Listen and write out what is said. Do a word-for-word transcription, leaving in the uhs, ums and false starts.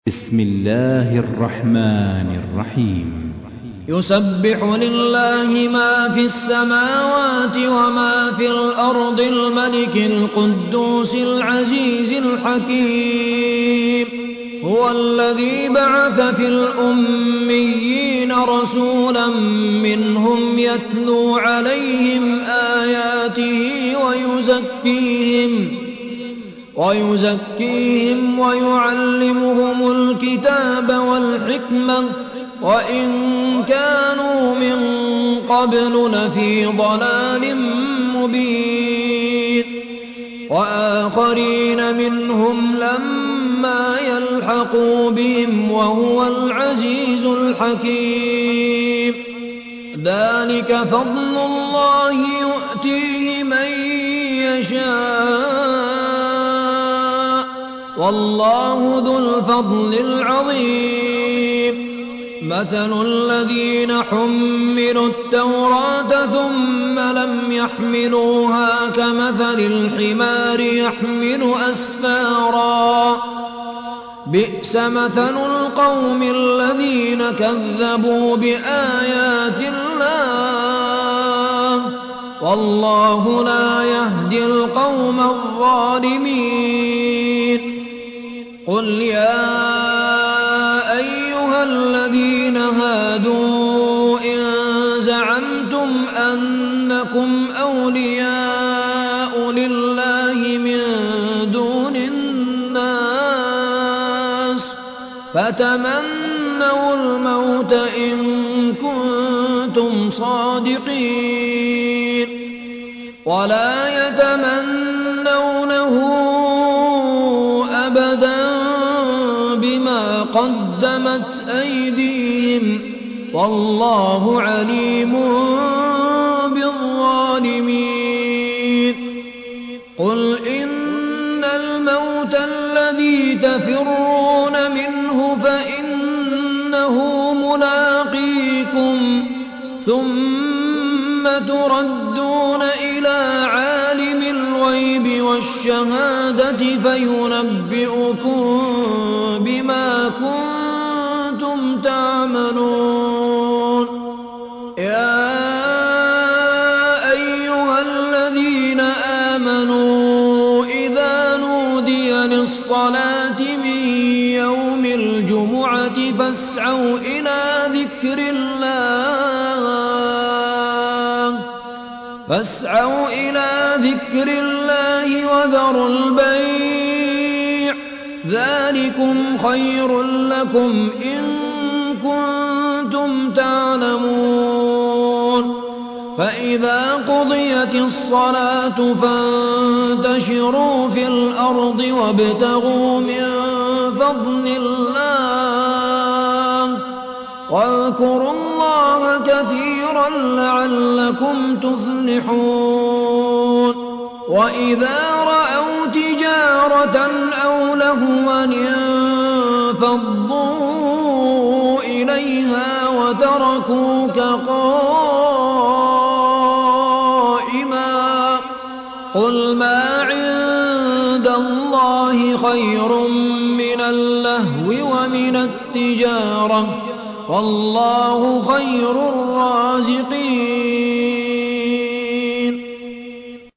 بسم الله الرحمن الرحيم يسبح لله ما في السماوات وما في الأرض الملك القدوس العزيز الحكيم هو الذي بعث في الأميين رسولا منهم يتلو عليهم آياته ويزكيهم ويزكيهم ويعلمهم الكتاب والحكمة وإن كانوا من قبل لفي ضلال مبين وآخرين منهم لما يلحقوا بهم وهو العزيز الحكيم ذلك فضل الله يؤتيه من يشاء والله ذو الفضل العظيم مثل الذين حملوا التوراة ثم لم يحملوها كمثل الحمار يحمل أسفارا بئس مثل القوم الذين كذبوا بآيات الله والله لا يهدي القوم الظالمين قل يا أيها الذين هادوا إن زعمتم أنكم أولياء لله من دون الناس فتمنوا الموت إن كنتم صادقين ولا يتمنونه أبدا بما قدمت أيديهم والله عليم بالظالمين قل إن الموت الذي تفرون منه فإنه ملاقيكم ثم تردون إلى عالم الغيب والشهادة فينبئكم بما كنتم تعملون يا أيها الذين آمنوا إذا نودي للصلاة من يوم الجمعة فاسعوا إلى ذكر الله فاسعوا إلى ذكر الله وذروا البيع ذلكم خير لكم إن كنتم تعلمون فإذا قضيت الصلاة فانتشروا في الأرض وابتغوا من فضل الله واذكروا الله كثيرا لعلكم تفلحون وإذا رأوا تجارة أو لهوا انفضوا إليها وتركوك قائما قل ما عند الله خير من اللهو ومن التجارة والله خير الرازقين